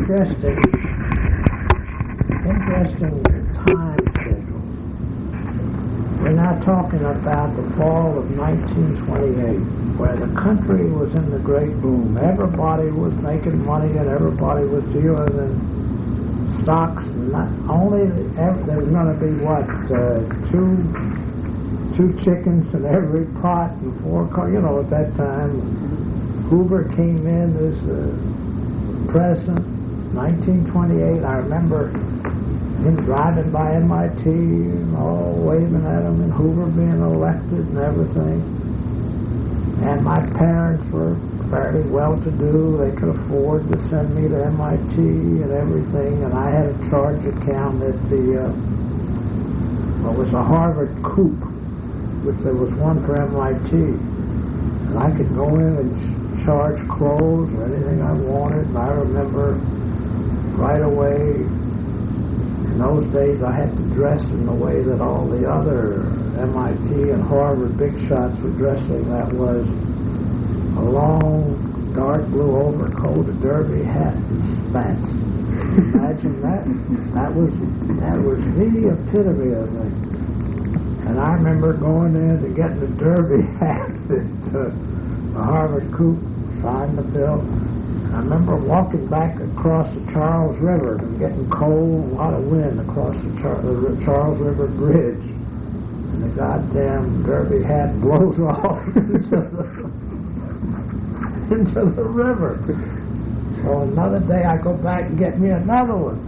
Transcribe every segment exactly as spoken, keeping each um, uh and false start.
interesting, interesting time schedules. We're now talking about the fall of nineteen twenty-eight, where the country was in the great boom. Everybody was making money and everybody was dealing in stocks. Not only every, there's going to be what uh, two two chickens in every pot and four cars. You know, at that time, Hoover came in as uh, president, nineteen twenty-eight. I remember him driving by M I T and all waving at him, and Hoover being elected and everything. And my parents were fairly well-to-do. They could afford to send me to M I T and everything. And I had a charge account at the, uh, well, it was a Harvard Coop, which there was one for M I T. And I could go in and ch- charge clothes or anything I wanted. And I remember right away, in those days, I had to dress in the way that all the other M I T and Harvard big shots were dressing. That was a long, dark blue overcoat, a derby hat, and spats. Imagine that. That was that was the epitome of it. And I remember going in to get the derby hat at uh, the Harvard Coop, signed the bill. I remember walking back across the Charles River and getting cold, a lot of wind across the, Char- the Charles River Bridge. And the goddamn derby hat blows off into the, into the river. So another day I go back and get me another one.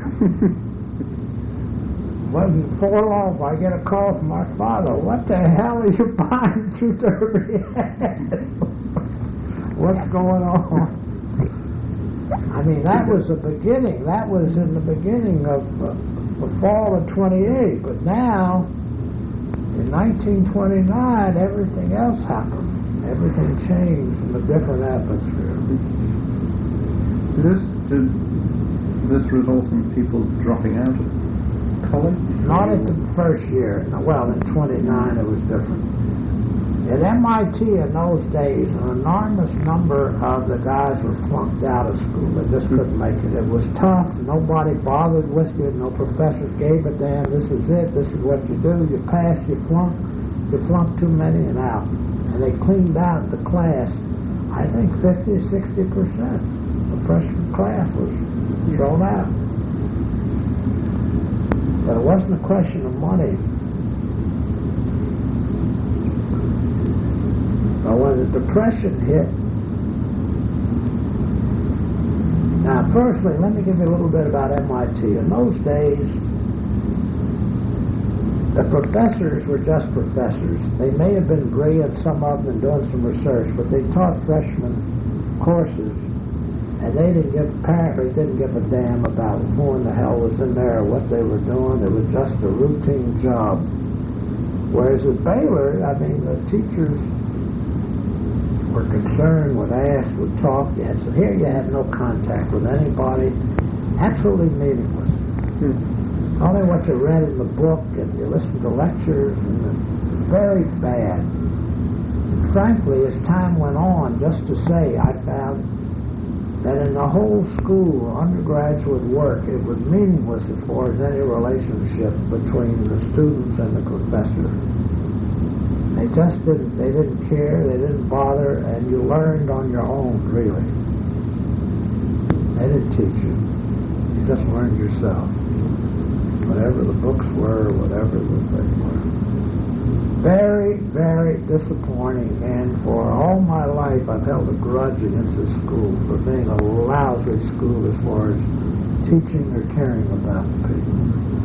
Wasn't for long, I get a call from my father. What the hell are you buying two derby hats? What's going on? I mean, that was the beginning. That was in the beginning of uh, the fall of twenty-eight. But now, in nineteen twenty-nine, everything else happened. Everything changed in a different atmosphere. Did this, did this result in people dropping out of college? Not at the first year. Well, in twenty-nine, it was different. At M I T in those days, an enormous number of the guys were flunked out of school. They just couldn't make it. It was tough. Nobody bothered with you. No professors gave a damn. This is it. This is what you do. You pass, you flunk. You flunk too many and out. And they cleaned out the class. I think fifty or sixty percent of the freshman class was thrown out. But it wasn't a question of money. But when the Depression hit, now firstly, let me give you a little bit about M I T. In those days, the professors were just professors. They may have been brilliant, some of them, doing some research, but they taught freshmen courses, and they didn't give, apparently didn't give a damn about who in the hell was in there or what they were doing. It was just a routine job. Whereas at Baylor, I mean, the teachers were concerned, would ask, would talk. You had, so here you had no contact with anybody, absolutely meaningless. Hmm. Only what you read in the book and you listened to lectures, and very bad. And frankly, as time went on, just to say, I found that in the whole school, undergraduate work, it was meaningless as far as any relationship between the students and the professor. They just didn't, they didn't care, they didn't bother, and you learned on your own, really. They didn't teach you. You just learned yourself. Whatever the books were, whatever the things were. Very, very disappointing, and for all my life I've held a grudge against the school for being a lousy school as far as teaching or caring about the people.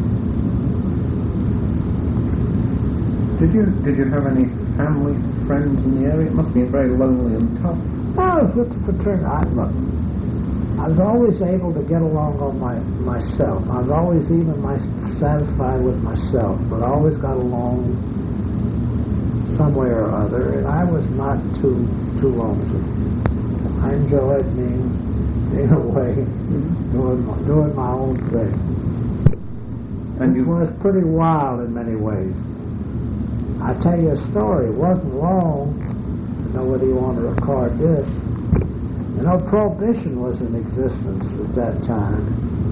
Did you did you have any family, friends in the area? It must be very lonely and tough. I was with the fraternity. I, look, I was always able to get along on my myself. I was always even my, satisfied with myself, but I always got along some way or other, and I was not too too lonesome. I enjoyed being, being away, mm-hmm. doing, doing my own thing. And it was pretty wild in many ways. I tell you a story. It wasn't long. I don't know whether you want to record this. You know, Prohibition was in existence at that time.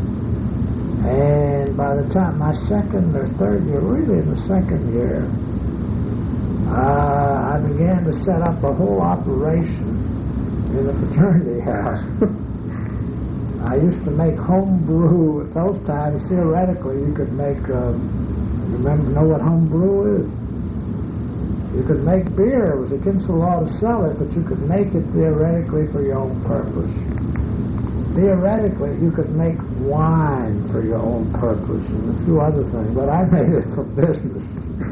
And by the time my second or third year, really in the second year, uh, I began to set up a whole operation in the fraternity house. I used to make home brew. At those times, theoretically, you could make, uh, you remember, know what home brew is? You could make beer. It was against the law to sell it, but you could make it theoretically for your own purpose. Theoretically, you could make wine for your own purpose and a few other things, but I made it for business.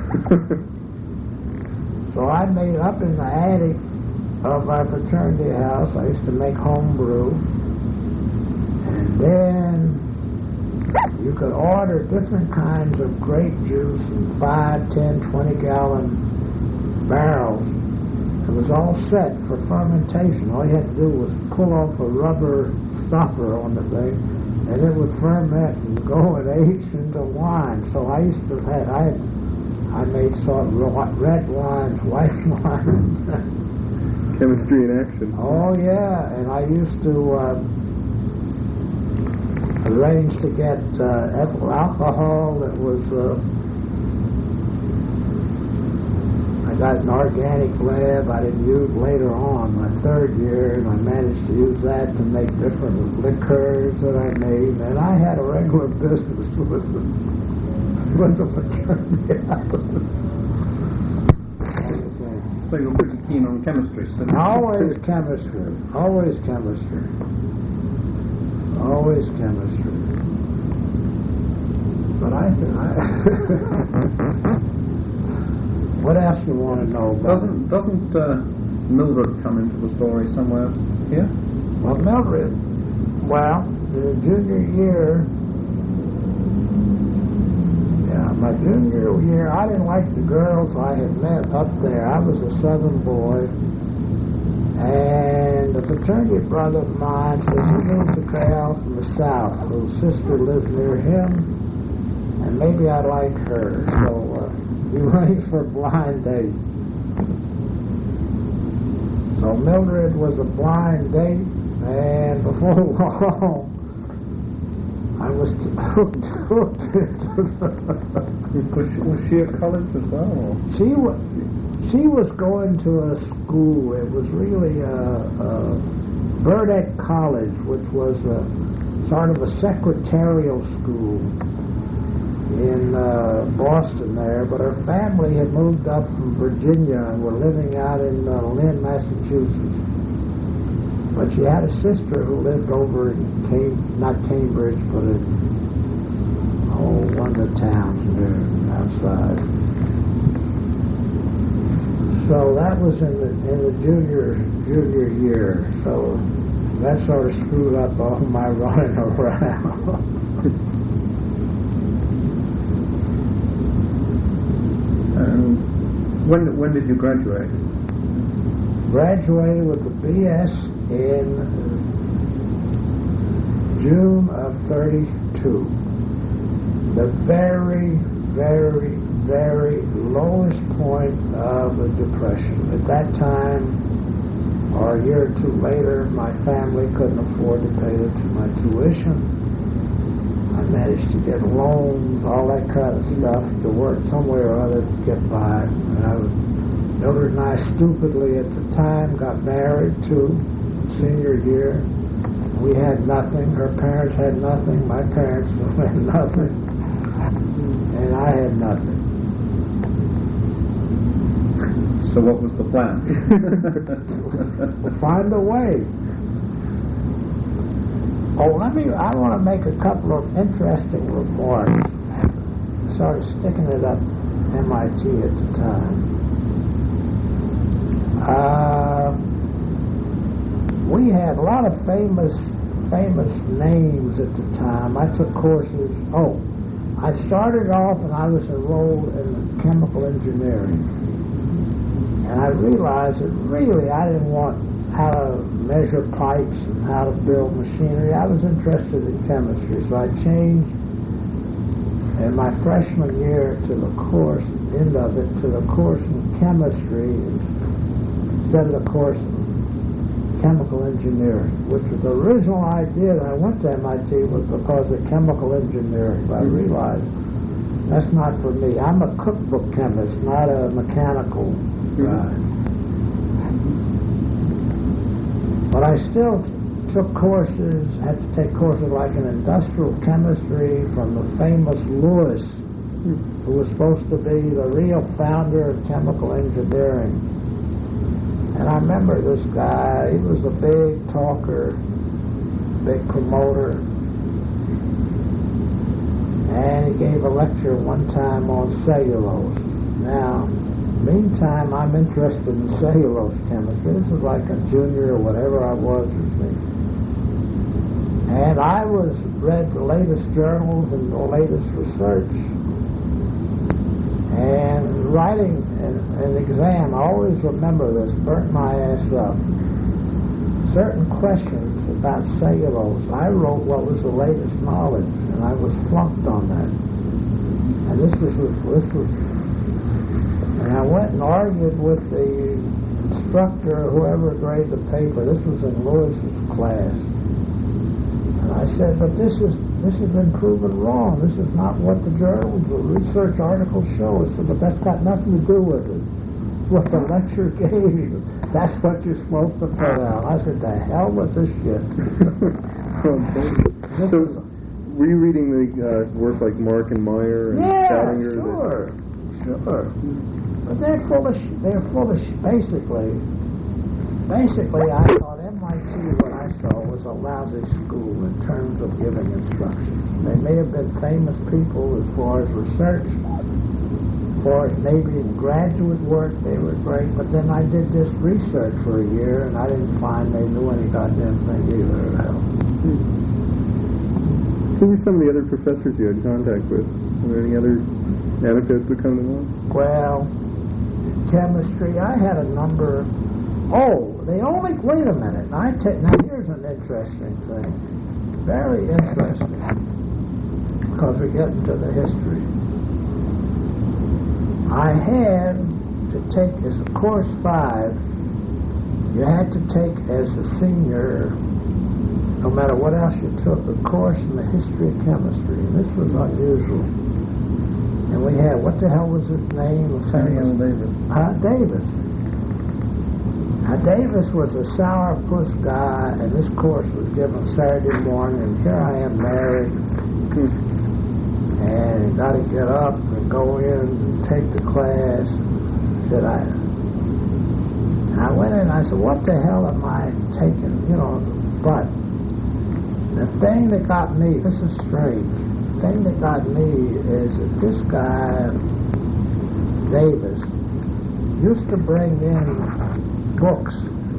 So I made up in the attic of our fraternity house. I used to make home brew. And then you could order different kinds of grape juice in five, ten, twenty gallon barrels. It was all set for fermentation. All you had to do was pull off a rubber stopper on the thing, and it would ferment and go and age into wine. So I used to have, I had, I made sort of red wines, white wines. Chemistry in action. Oh yeah, and I used to uh, arrange to get uh, ethyl alcohol that was. Uh, I got an organic lab I didn't use later on, my third year, and I managed to use that to make different liquors that I made, and I had a regular business with the, with the fraternity. So you were pretty keen on chemistry stuff? Always chemistry, always chemistry, always chemistry. But I think I... What else do you want to know about? Doesn't doesn't uh, Mildred come into the story somewhere here? Well, Mildred, well, the junior year, yeah, my junior year, I didn't like the girls I had met up there. I was a southern boy, and a fraternity brother of mine says he moved to Cal from the south, whose sister lived near him, and maybe I'd like her. So, uh, we arranged for a blind date. So Mildred was a blind date, and before long, I was hooked, hooked into the... Was she, was she at college as well? Or? She was, she was going to a school. It was really a, a Burdett College, which was a sort of a secretarial school in uh, Boston there, but her family had moved up from Virginia and were living out in uh, Lynn, Massachusetts. But she had a sister who lived over in Cam- not Cambridge, but in oh, one of the towns there outside. So that was in the in the junior junior year. So that sort of screwed up all my running around. Um, when when did you graduate? Graduated with a B S in June of thirty-two. The very, very, very lowest point of the Depression. At that time, or a year or two later, my family couldn't afford to pay the, my tuition. I managed to get loans, all that kind of stuff, to work somewhere or other to get by. And I was, Mildred and I stupidly at the time got married too, senior year. We had nothing. Her parents had nothing. My parents had nothing. And I had nothing. So what was the plan? We'll find a way. Oh, let me, I want to make a couple of interesting remarks. I started sticking it up M I T at the time. Uh, we had a lot of famous, famous names at the time. I took courses, oh, I started off and I was enrolled in chemical engineering. And I realized that really I didn't want how to measure pipes and how to build machinery. I was interested in chemistry, so I changed in my freshman year to the course, end of it, to the course in chemistry instead of the course in chemical engineering, which was the original idea that I went to M I T was because of chemical engineering. But I realized that's not for me. I'm a cookbook chemist, not a mechanical guy. But I still took courses, had to take courses like in industrial chemistry from the famous Lewis, who was supposed to be the real founder of chemical engineering. And I remember this guy, he was a big talker, big promoter. And he gave a lecture one time on cellulose. Now, meantime, I'm interested in cellulose chemistry. This was like a junior or whatever I was, you see. And I was read the latest journals and the latest research. And writing an, an exam, I always remember this, burnt my ass up. Certain questions about cellulose, I wrote what was the latest knowledge, and I was flunked on that. And this was, this was, and I went and argued with the instructor, whoever graded the paper. This was in Lewis's class. And I said, but this is this has been proven wrong. This is not what the journals, the research articles show. I said, but that's got nothing to do with it. What the lecture gave you. That's what you're supposed to put out. I said, the hell with this shit. This so, was, were you reading the uh, work like Mark and Meyer and yeah, Staudinger? sure, sure. But they're full of, sh- they're full of, sh- basically, basically I thought M I T, what I saw, was a lousy school in terms of giving instruction. They may have been famous people as far as research, as far as maybe in graduate work they were great, but then I did this research for a year and I didn't find they knew any goddamn thing either. Who were some of the other professors you had contact with? Were there any other anecdotes that come to mind? Well, chemistry, I had a number. Oh, they only, wait a minute. Now, I ta- now here's an interesting thing. Very interesting. Because we get into the history. I had to take, as a course five, you had to take as a senior, no matter what else you took, a course in the history of chemistry. And this was unusual. And we had, what the hell was his name? Samuel Davis. Uh, Davis. Now, Davis was a sourpuss guy, and this course was given Saturday morning, and here I am married, and got to get up and go in and take the class. Said I, and I went in and I said, what the hell am I taking? You know, but the thing that got me, this is strange, the thing that got me is that this guy, Davis, used to bring in books,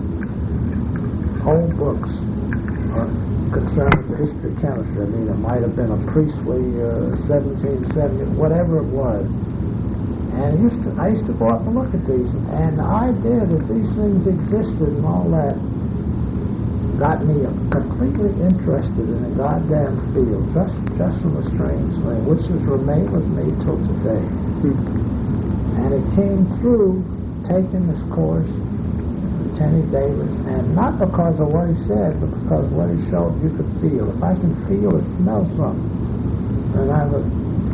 old books, uh, concerning the history of chemistry. I mean, it might have been a Priestley, uh, seventeen seventy, whatever it was. And used to, I used to go up and look at these, and the idea that these things existed and all that got me completely interested in the goddamn field, just just from a strange thing, which has remained with me till today. And it came through taking this course, Tenny Davis, and not because of what he said, but because of what he showed you could feel. If I can feel or smell something, then I would.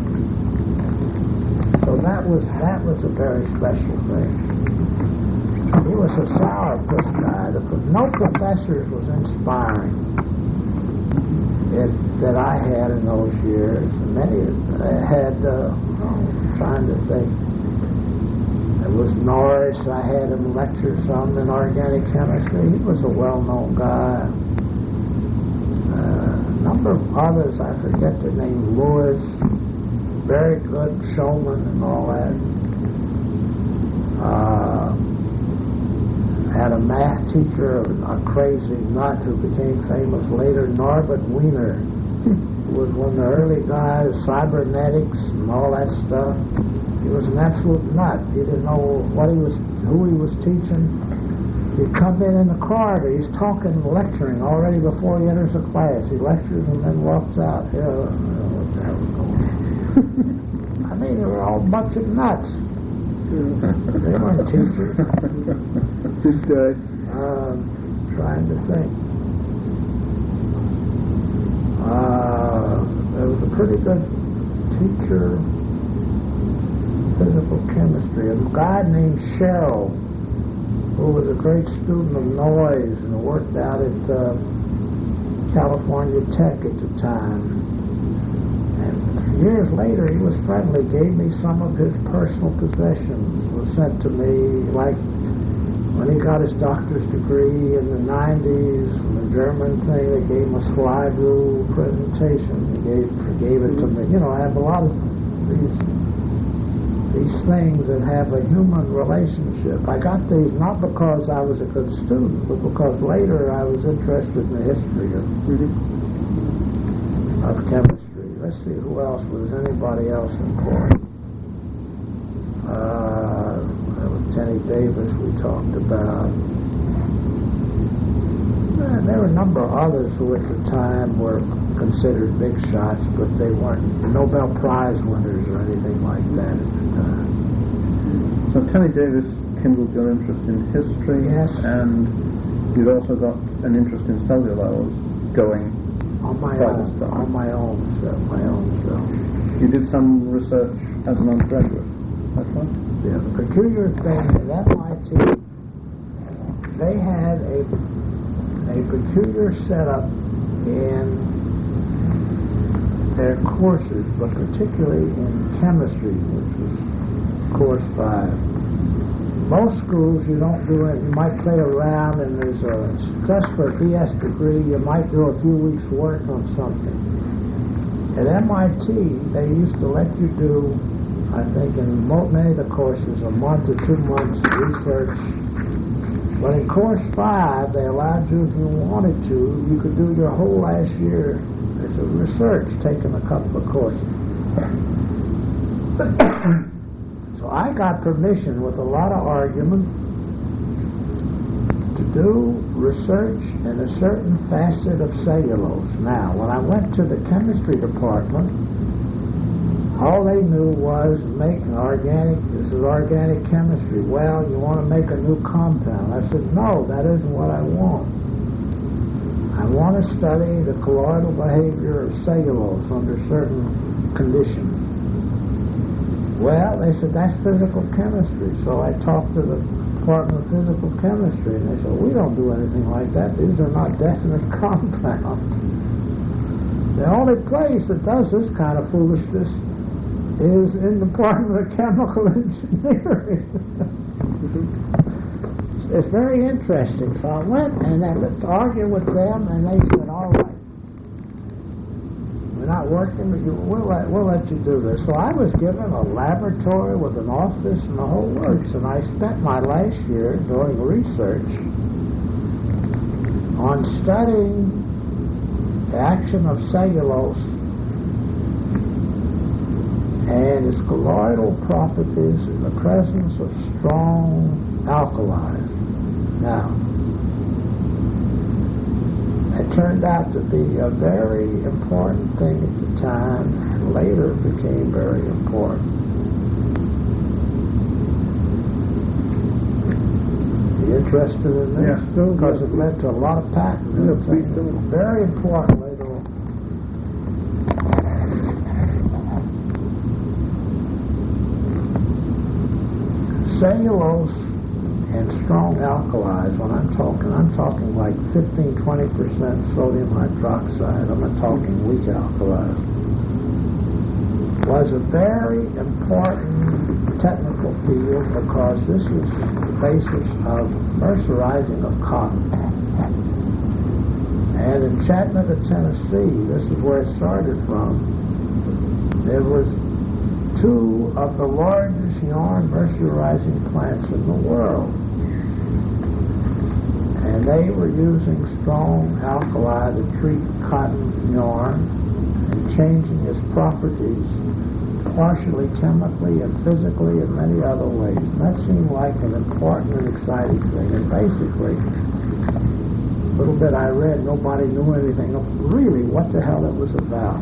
So that was that was a very special thing. He was a sourpuss guy. The, no professors was inspiring it, that I had in those years. Many had, uh, I'm trying to think. It was Norris. I had him lecture some in organic chemistry. He was a well-known guy. Uh, a number of others, I forget the name, Lewis, very good showman and all that. Uh, had a math teacher, a crazy nut who became famous later, Norbert Wiener, who was one of the early guys, cybernetics and all that stuff. He was an absolute nut. He didn't know what he was, who he was teaching. He'd come in in the corridor. He's talking, lecturing already before he enters the class. He lectures and then walks out. Yeah, I don't know what the hell was going on. I mean, they were all a bunch of nuts. They weren't teachers. Did, uh, Um, trying to think. Uh, there was a pretty good teacher, physical chemistry, a guy named Sherrill, who was a great student of noise and worked out at uh, California Tech at the time. And years later, he was friendly, gave me some of his personal possessions, was sent to me, like when he got his doctor's degree in the nineties, from the German thing, they gave him a slide rule presentation. He gave, gave it to me. You know, I have a lot of these these things that have a human relationship. I got these not because I was a good student, but because later I was interested in the history of, mm-hmm. of chemistry. Let's see, who else? Was anybody else important? Uh, there was Tenny Davis we talked about. And there were a number of others who at the time were considered big shots, but they weren't Nobel Prize winners or anything like that at the time. So Tenny Davis kindled your interest in history, yes, and you'd also got an interest in cellulose going on my by own, this time. on my own self, my own self. You did some research as an undergraduate, that's right? Yeah, the peculiar thing at M I T, they had a a peculiar setup in their courses, but particularly in chemistry, which was course five. Most schools, you don't do it. You might play around, and there's a just for a B S degree, you might do a few weeks' work on something. At M I T, they used to let you do, I think, in many of the courses, a month or two months research. But in course five, they allowed you, if you wanted to, you could do your whole last year as a research, taking a couple of courses. So I got permission with a lot of argument to do research in a certain facet of cellulose. Now, when I went to the chemistry department, all they knew was make an organic, this is organic chemistry. Well, you want to make a new compound. I said, no, that isn't what I want. I want to study the colloidal behavior of cellulose under certain conditions. Well, they said, that's physical chemistry. So I talked to the Department of Physical Chemistry, and they said, we don't do anything like that. These are not definite compounds. The only place that does this kind of foolishness is in the Department of Chemical Engineering. It's very interesting. So I went and I looked to argue with them, and they said, all right, we're not working with you. We'll let, we'll let you do this. So I was given a laboratory with an office and the whole works, and I spent my last year doing research on studying the action of cellulose and its colloidal properties in the presence of strong alkalis. Now, it turned out to be a very important thing at the time, and later became very important. You interested in this? Yeah. Too? Because it led to a lot of patents. Yeah, please do. Very important later on. Cellulose and strong alkalis, when I'm talking, I'm talking like fifteen to twenty percent sodium hydroxide. I'm not talking weak alkalis. Was a very important technical field because this was the basis of mercerizing of cotton. And in Chattanooga, Tennessee, this is where it started from, there was two of the largest yarn mercerizing plants in the world. And they were using strong alkali to treat cotton yarn and changing its properties partially chemically and physically in many other ways. And that seemed like an important and exciting thing. And basically, a little bit I read, nobody knew anything of really what the hell it was about.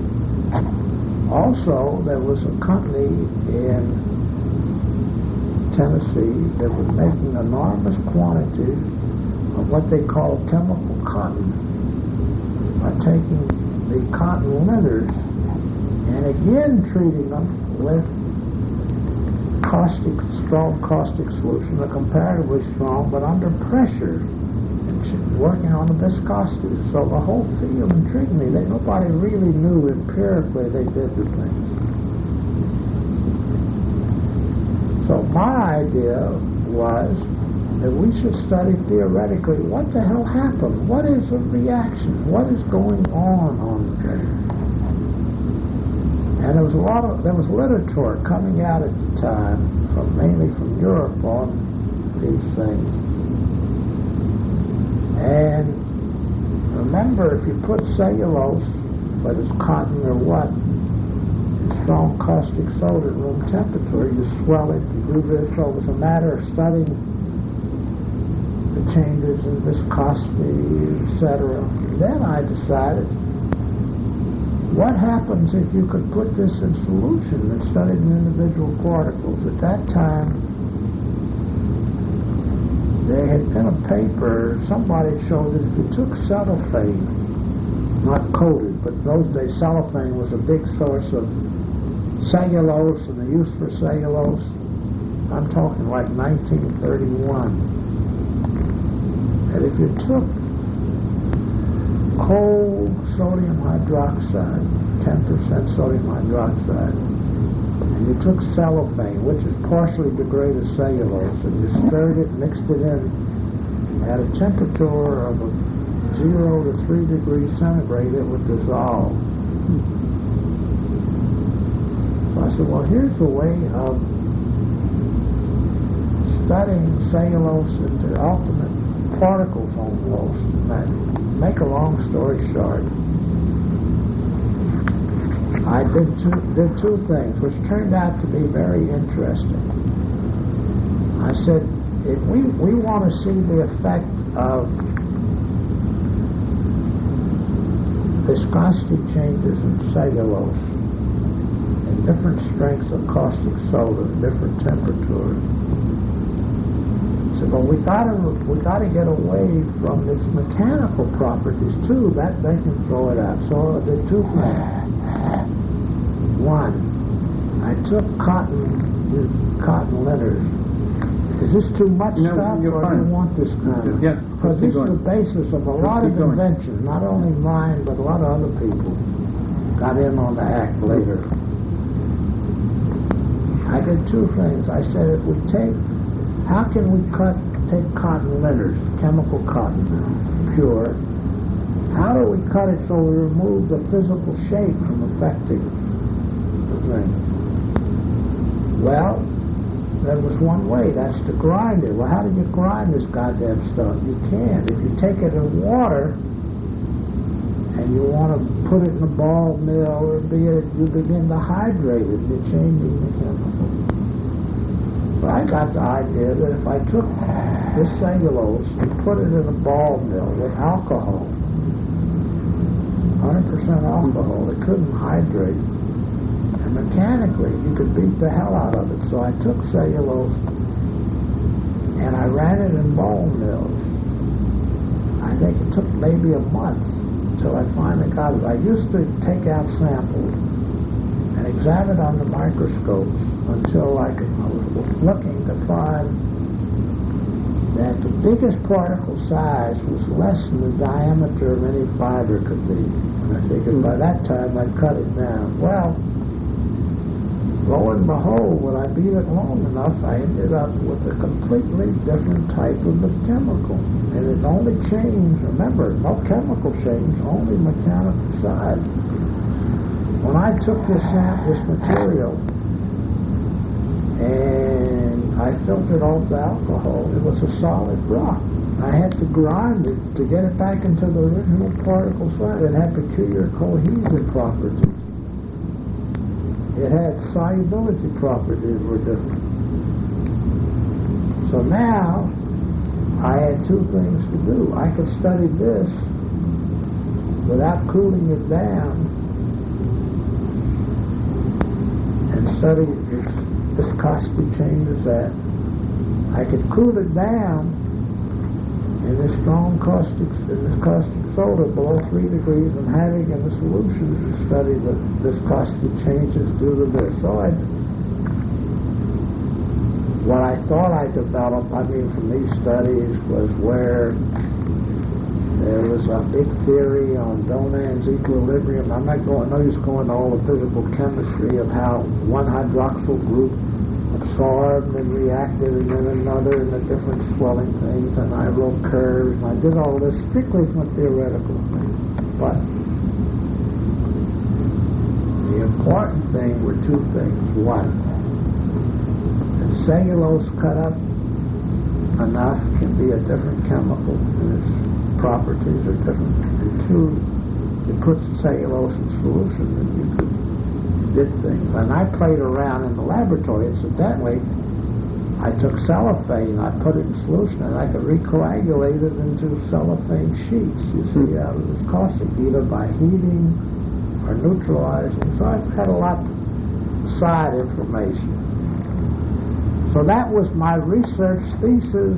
Also, there was a company in Tennessee that was making enormous quantities of what they call chemical cotton by taking the cotton linters and again treating them with caustic, strong caustic solution, a comparatively strong, but under pressure, and working on the viscosity. So the whole field intrigued me. They, nobody really knew empirically they did the things. So my idea was that we should study theoretically what the hell happened, what is a reaction, what is going on on the thing. And there was a lot of, there was literature coming out at the time, from, mainly from Europe, on these things. And remember, if you put cellulose, whether it's cotton or what, in strong caustic soda at room temperature, you swell it, you do this. So it was a matter of studying the changes in viscosity, et cetera. Then I decided, what happens if you could put this in solution and study the individual particles? At that time, there had been a paper, somebody showed that if you took cellophane, not coated, but in those days cellophane was a big source of cellulose and the use for cellulose. I'm talking like nineteen thirty-one. And if you took cold sodium hydroxide, ten percent sodium hydroxide, and you took cellophane, which is partially degraded cellulose, and you stirred it, mixed it in at a temperature of zero to three degrees centigrade, it would dissolve. So I said, well, here's a way of studying cellulose into ultimate particles almost. And make a long story short, I did two, did two things, which turned out to be very interesting. I said, if we, we want to see the effect of viscosity changes in cellulose and different strengths of caustic soda, different temperatures. So, but we gotta we gotta get away from its mechanical properties too. That they can throw it out. So the two things. One, I took cotton cotton linters. Is this too much no, stuff, or fine. do you want this kind of? Yes. Because this is the basis of a lot of going. inventions, not only mine, but a lot of other people got in on the act later. I did two things. I said, if we take, how can we cut, take cotton linters, chemical cotton, pure, how do we cut it so we remove the physical shape from affecting the thing? Well, there was one way, that's to grind it. Well, how do you grind this goddamn stuff? You can't. If you take it in water and you want to put it in a ball mill, or be it, you begin to hydrate it, you're changing the chemical. But I got the idea that if I took this cellulose and put it in a ball mill with alcohol, one hundred percent alcohol, it couldn't hydrate. And mechanically, you could beat the hell out of it. So I took cellulose and I ran it in ball mills. I think it took maybe a month until I finally got it. I used to take out samples and examine under microscopes until I, could, I was looking to find that the biggest particle size was less than the diameter of any fiber could be. And I figured by that time I'd cut it down. Well, lo and behold, when I beat it long enough, I ended up with a completely different type of a chemical. And it only changed, remember, no chemical change, only mechanical size. When I took this, this material and I filtered off the alcohol, it was a solid rock. I had to grind it to get it back into the original particle size. It had peculiar cohesion properties. It had solubility properties were different. So now I had two things to do. I could study this without cooling it down and study its viscosity changes that. I could cool it down in this strong caustic, in this caustic soda below three degrees and having in the solution to study the viscosity changes due to this. So I, what I thought I developed, I mean, from these studies was where there was a big theory on Donan's equilibrium. I'm not going, no use going to all the physical chemistry of how one hydroxyl group absorbed and reacted and then another and the different swelling things, and I wrote curves, and I did all this strictly from a theoretical thing. But the important thing were two things. One, that cellulose cut up enough can be a different chemical, and its properties are different. And two, you put cellulose in solution and you could did things. And I played around in the laboratory. Incidentally, I took cellophane, I put it in solution, and I could recoagulate it into cellophane sheets, you see, out of this caustic, either by heating or neutralizing. So I had a lot of side information. So that was my research thesis,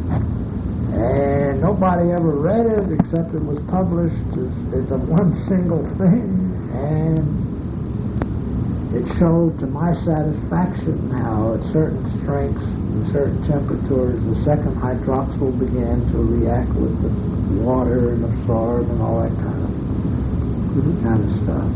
and nobody ever read it except it was published as, as a one single thing, and it showed to my satisfaction how at certain strengths and certain temperatures the second hydroxyl began to react with the water and absorb and all that kind of mm-hmm. kind of stuff.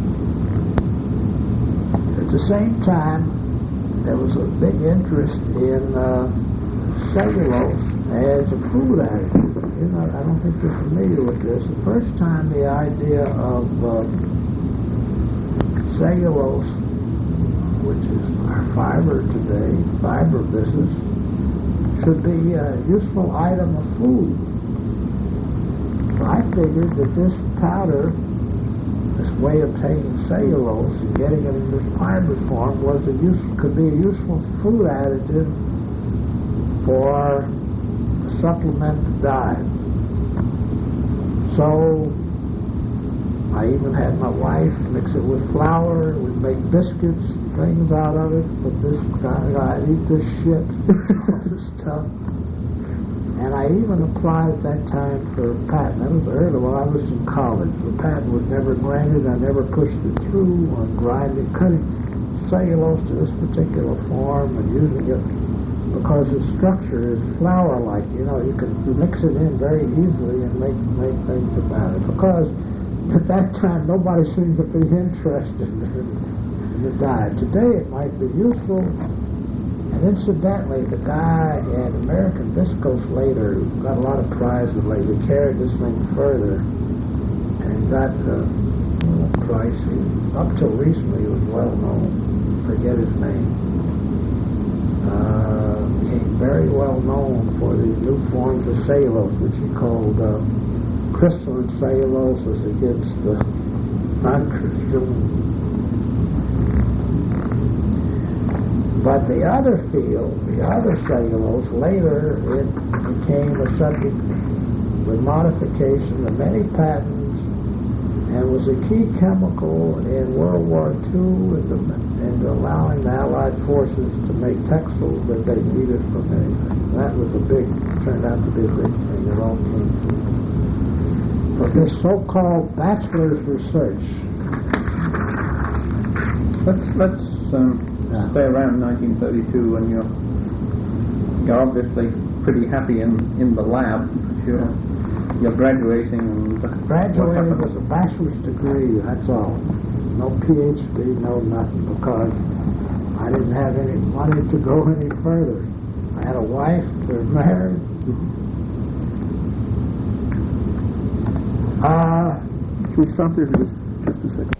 At the same time, there was a big interest in uh, cellulose as a food additive. You know, I don't think you're familiar with this. The first time the idea of uh, cellulose, which is our fiber today, fiber business, should be a useful item of food. So I figured that this powder, this way of taking cellulose and getting it in this fiber form, was a use, could be a useful food additive for a supplement diet. So I even had my wife mix it with flour, and we'd make biscuits, things out of it, but this guy, I'd eat this shit, all this stuff. And I even applied at that time for a patent. That was early while I was in college. The patent was never granted. I never pushed it through on grinding, cutting cellulose to this particular form and using it because its structure is flour-like. You know, you can mix it in very easily and make, make things about it. Because at that time, nobody seemed to be interested in, in the diet. Today, it might be useful. And incidentally, the guy at American Viscose later, who got a lot of prizes later, carried this thing further and got uh, a little pricey. Up till recently, he was well known. Forget his name. Uh, became very well known for these new forms of cellulose, which he called uh, crystalline cellulose as against the non-crystalline. But the other field, the other cellulose, later it became a subject with modification of many patents and was a key chemical in World War Two and, the, and allowing the Allied forces to make textiles that they needed from anything. That was a big, turned out to be a big thing. It all came through. But this so-called bachelor's research. Let's let's um, yeah. stay around nineteen thirty-two when you're you're obviously pretty happy in, in the lab. You're yeah. you're graduating. And graduated with a bachelor's degree. That's all. No P H D, no nothing, because I didn't have any money to go any further. I had a wife. We were married. Uh, Can we stop there for just, just a second?